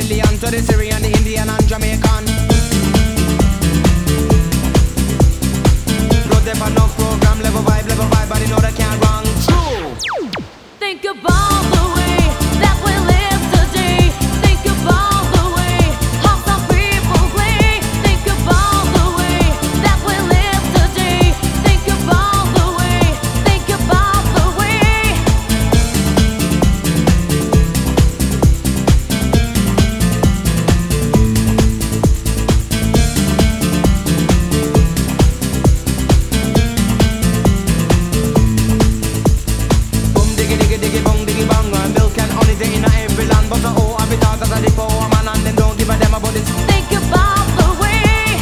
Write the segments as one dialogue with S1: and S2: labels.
S1: million to the Syrian, the Indian and Jamaican. Blood them on no program, level vibe, but you know they can't wrong. True.
S2: Think about the way that we live today. Think about the way how some people play. Think about the way that we live today. Think about the way, think about the way.
S1: Boom diggy diggy diggy bong diggy bong. Milk and honey they in every land, but I be talk as a the poor man and them don't give a damn about this.
S2: Think about the way.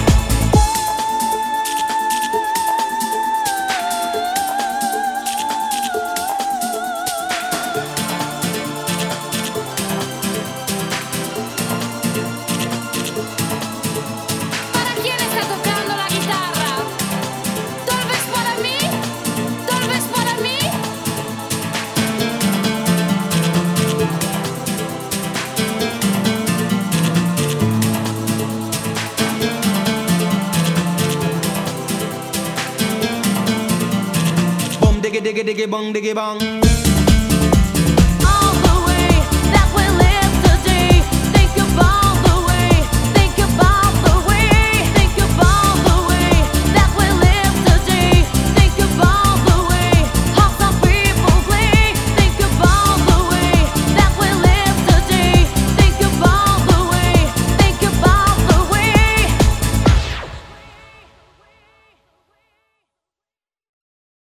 S2: ¿Para quién está tocando la guitarra? Tal vez para mí, tal vez para mí.
S1: Boom diggy diggy diggy bong diggy bong.